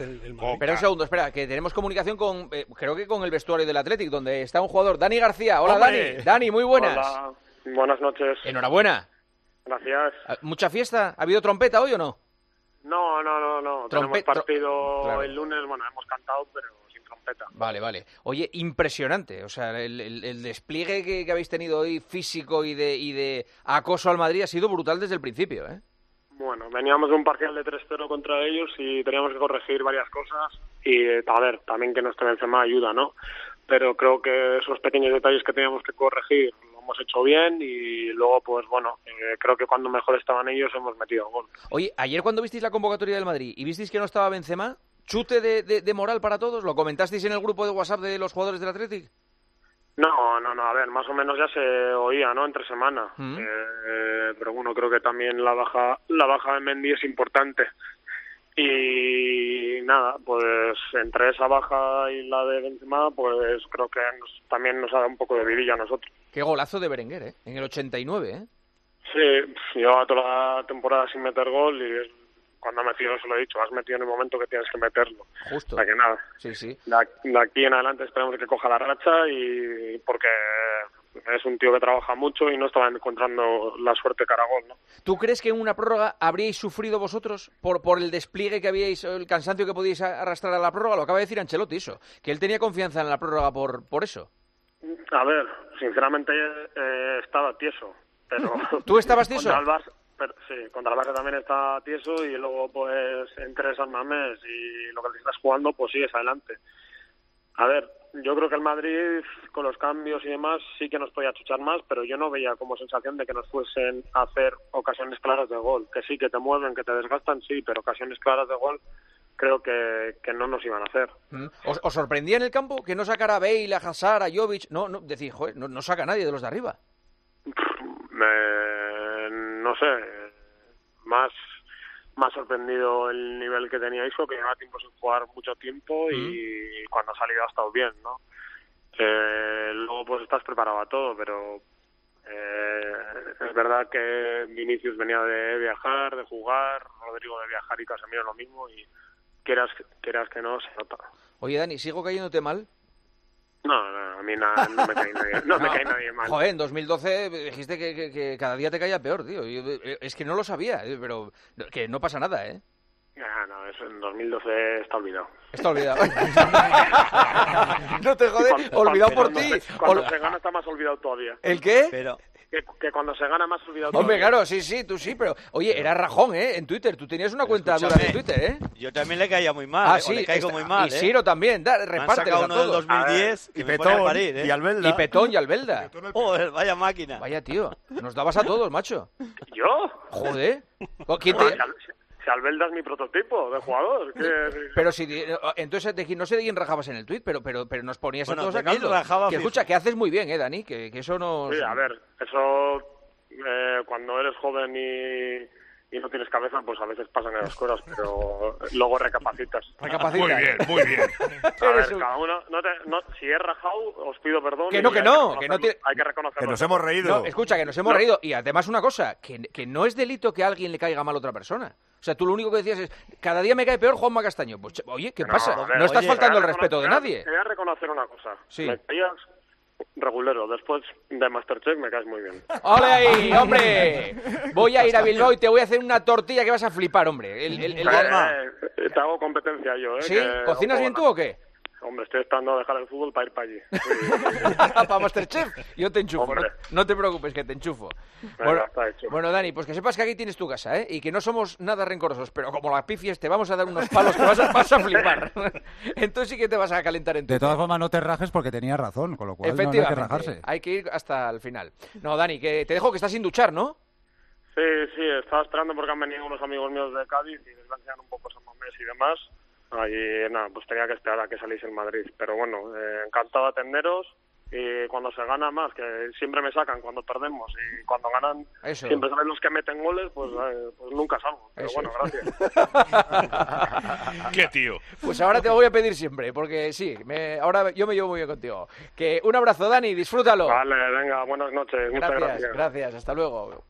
el Madrid. Pero un segundo, espera, que tenemos comunicación con, creo que con el vestuario del Athletic, donde está un jugador, Dani García. Hola, ¡Hombre! Dani. Dani, muy buenas. Hola, buenas noches. Enhorabuena. Gracias. ¿Mucha fiesta? ¿Ha habido trompeta hoy o no? No. Tenemos partido Claro. el lunes, bueno, hemos cantado, pero sin trompeta. Vale. Oye, impresionante. O sea, el despliegue que habéis tenido hoy físico y de acoso al Madrid ha sido brutal desde el principio, ¿eh? Bueno, veníamos de un parcial de 3-0 contra ellos y teníamos que corregir varias cosas y, a ver, también que nuestra Benzema ayuda, ¿no? Pero creo que esos pequeños detalles que teníamos que corregir lo hemos hecho bien y luego, pues bueno, creo que cuando mejor estaban ellos hemos metido gol. Oye, ayer cuando visteis la convocatoria del Madrid y visteis que no estaba Benzema, ¿chute de moral para todos? ¿Lo comentasteis en el grupo de WhatsApp de los jugadores del Athletic? No, a ver, más o menos ya se oía, ¿no? Entre semana. Pero bueno, creo que también la baja de Mendy es importante. Y nada, pues entre esa baja y la de Benzema, pues creo que también nos ha dado un poco de vidilla a nosotros. Qué golazo de Berenguer, ¿eh? En el 89, ¿eh? Sí, llevaba toda la temporada sin meter gol y cuando ha metido, se lo he dicho, has metido en el momento que tienes que meterlo. Justo. O sea que nada, Sí. de aquí en adelante esperamos que coja la racha y porque es un tío que trabaja mucho y no estaba encontrando la suerte cara a gol, ¿no? ¿Tú crees que en una prórroga habríais sufrido vosotros por el despliegue que habíais, el cansancio que podíais arrastrar a la prórroga? Lo acaba de decir Ancelotti, eso, que él tenía confianza en la prórroga por eso. A ver, sinceramente estaba tieso, pero... ¿Tú estabas tieso? Contra el Barça también está tieso y luego pues entre San Mamés y lo que te estás jugando pues sigues adelante. A ver, yo creo que el Madrid con los cambios y demás sí que nos podía chuchar más, pero yo no veía como sensación de que nos fuesen a hacer ocasiones claras de gol, que sí, que te mueven, que te desgastan, sí, pero ocasiones claras de gol creo que no nos iban a hacer. ¿Os sorprendía en el campo que no sacara a Bale, a Hazard, a Jovic? No, decís, joder, no saca a nadie de los de arriba. No sé, más sorprendido el nivel que tenía Isco, que llevaba tiempo sin jugar mucho tiempo y cuando ha salido ha estado bien, ¿no? Luego pues estás preparado a todo, pero es verdad que Vinicius venía de viajar, de jugar, Rodrigo de viajar y Casemiro lo mismo y quieras que no, se nota. Oye, Dani, ¿sigo cayéndote mal? No, a mí no me cae nadie, me cae nadie mal. Joder, en 2012 dijiste que cada día te caía peor, tío. Es que no lo sabía, pero que no pasa nada, ¿eh? No, eso en 2012 está olvidado. Está olvidado. No te jodes, olvidado por ti. Cuando se gana está más olvidado todavía. ¿El qué? Pero... Que cuando se gana más olvidado Hombre, todavía. claro, sí, tú sí, pero... Oye, era Rajón, ¿eh? En Twitter, tú tenías una cuenta dura de Twitter, ¿eh? Yo también le caía muy mal, sí, le caigo muy mal, y Siro también, Me han repártelos sacado a uno del todos. 2010 Y me pone a Petón, parir, ¿eh? y Albelda. Y Petón y Albelda. Joder, vaya máquina. Vaya, tío, nos dabas a todos, macho. ¿Yo? Joder. ¿Quién Joder, te... Si Albelda es mi prototipo de jugador. Pero si... Entonces, no sé de quién rajabas en el tuit, pero nos ponías Bueno, a todos de a mí caldo. rajaba Que fijo. escucha, que haces muy bien, Dani, que eso no... Sí, a ver, eso cuando eres joven y no tienes cabeza, pues a veces pasan esas cosas, pero luego recapacitas. Recapacita. Muy bien. A ver, cada uno, si he rajado, os pido perdón. Que no, y que hay no reconocerlo, tiene- hay que reconocerlo. Que nos hemos reído. No, escucha, que nos hemos reído. Y además una cosa, que no es delito que a alguien le caiga mal a otra persona. O sea, tú lo único que decías es, cada día me cae peor Juanma Castaño. Pues, oye, ¿qué pasa? a ver, No estás oye, faltando el te voy a respeto de reconocer- nadie. Te voy a reconocer una cosa. Sí. Me caías regulero. Después de Masterchef me caes muy bien. ¡Ole ahí, hombre! Voy a ir a Bilbao y te voy a hacer una tortilla que vas a flipar, hombre. Te hago competencia yo, ¿eh? ¿Sí? Que- ¿Cocinas bien tú o qué? Hombre, estoy esperando a dejar el fútbol para ir para allí. Para Masterchef. Yo te enchufo, Hombre. no te preocupes, que te enchufo. Venga, está hecho. Bueno, Dani, pues que sepas que aquí tienes tu casa, ¿eh? Y que no somos nada rencorosos, pero como la pifies te vamos a dar unos palos que vas a flipar. Entonces sí que te vas a calentar en tu De todas formas, no te rajes porque tenías razón, con lo cual no hay que Efectivamente, rajarse. hay que ir hasta el final. No, Dani, que te dejo que estás sin duchar, ¿no? Sí, estaba esperando porque han venido unos amigos míos de Cádiz y les van a enseñar un poco San Mamés y demás. Y nada, pues tenía que esperar a que salís en Madrid. Pero bueno, encantado de atenderos. Y cuando se gana más, que siempre me sacan cuando perdemos. Y cuando ganan, Eso. siempre saben los que meten goles, pues nunca salgo. Pero Eso bueno, es. gracias. Qué tío. Pues ahora te lo voy a pedir siempre, porque sí, ahora yo me llevo muy bien contigo. Que un abrazo, Dani, disfrútalo. Vale, venga, buenas noches. Muchas gracias. Gracias, hasta luego.